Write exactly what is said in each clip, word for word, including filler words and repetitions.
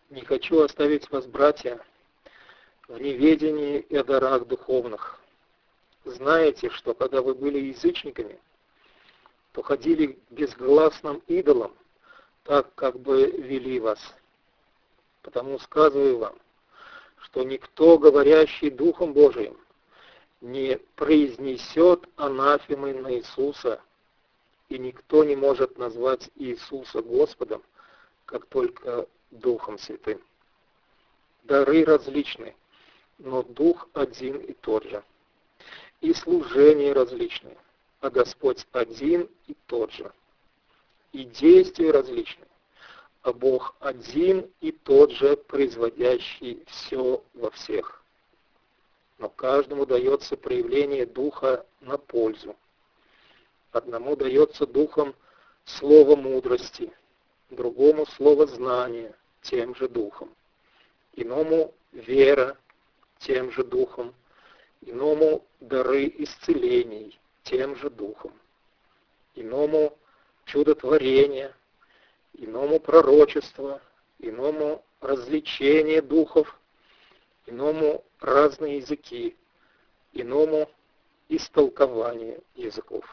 Не хочу оставить вас, братья, в неведении и о дарах духовных. Знаете, что когда вы были язычниками, то ходили к безгласным идолам, так как бы вели вас. Потому сказываю вам, что никто, говорящий Духом Божиим, не произнесет анафемы на Иисуса, и никто не может назвать Иисуса Господом, как только Духом Святым. Дары различны, но Дух один и тот же. И служения различные, а Господь один и тот же. И действия различны, а Бог один и тот же, производящий все во всех. Но каждому дается проявление Духа на пользу. Одному дается Духом слово мудрости, другому слово знания, тем же Духом, иному вера, тем же Духом, иному дары исцелений, тем же Духом, иному чудотворение, иному пророчество, иному развлечение духов, иному разные языки, иному истолкование языков.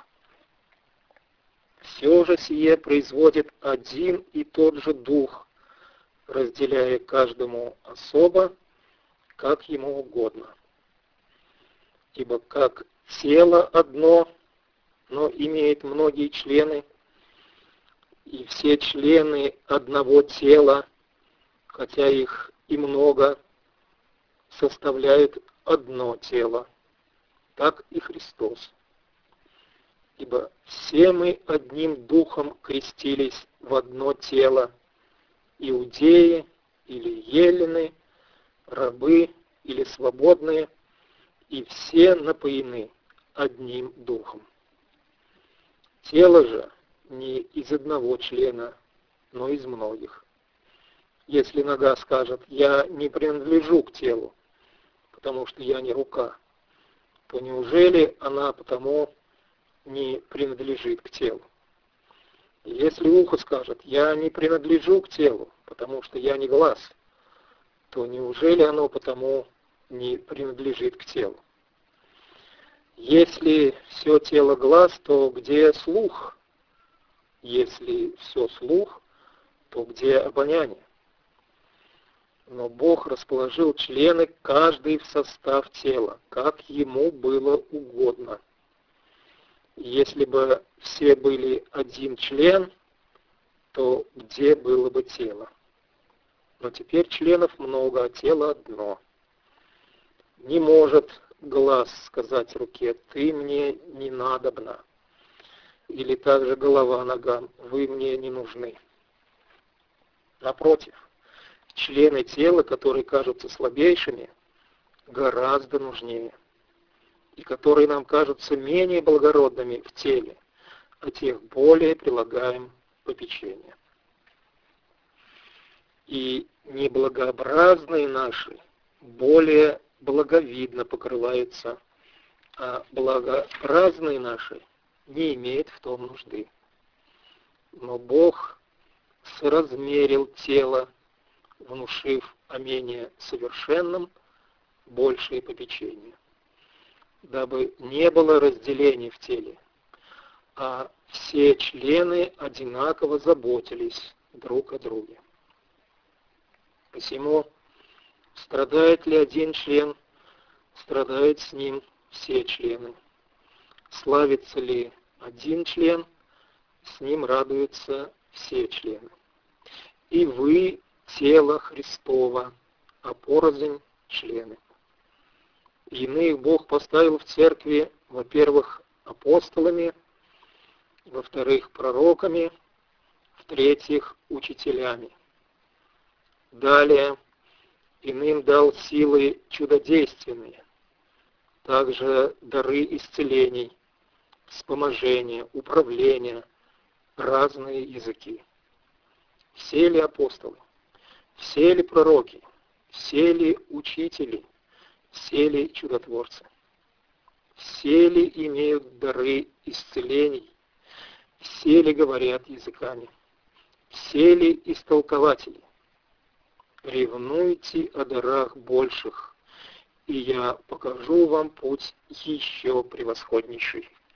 Все же сие производит один и тот же Дух, разделяя каждому особо, как ему угодно. Ибо как тело одно, но имеет многие члены, и все члены одного тела, хотя их и много, составляют одно тело, так и Христос. Ибо все мы одним духом крестились в одно тело, иудеи или елены, рабы или свободные, и все напоены одним духом. Тело же не из одного члена, но из многих. Если нога скажет: «Я не принадлежу к телу, потому что я не рука», то неужели она потому не принадлежит к телу? Если ухо скажет: «Я не принадлежу к телу, потому что я не глаз», то неужели оно потому не принадлежит к телу? Если все тело глаз, то где слух? Если все слух, то где обоняние? Но Бог расположил члены каждый в состав тела, как ему было угодно. Если бы все были один член, то где было бы тело? Но теперь членов много, а тело одно. Не может глаз сказать руке: «Ты мне не надобна», или также голова ногам: «Вы мне не нужны». Напротив, члены тела, которые кажутся слабейшими, гораздо нужнее, и которые нам кажутся менее благородными в теле, о тех более прилагаем попечение. И неблагообразные наши более благовидно покрываются, а благообразные наши не имеют в том нужды. Но Бог соразмерил тело, внушив о менее совершенном большее попечение, дабы не было разделений в теле, а все члены одинаково заботились друг о друге. Посему, страдает ли один член, страдают с ним все члены. Славится ли один член, с ним радуются все члены. И вы тело Христово, а порознь члены. Иных Бог поставил в церкви, во-первых, апостолами, во-вторых, пророками, в-третьих, учителями. Далее, иным дал силы чудодейственные, также дары исцелений, вспоможения, управления, разные языки. Все ли апостолы? Все ли пророки? Все ли учители? Все ли чудотворцы? Все ли имеют дары исцелений? Все ли говорят языками? Все ли истолкователи? ревнуйте о дарах больших, и я покажу вам путь еще превосходнейший.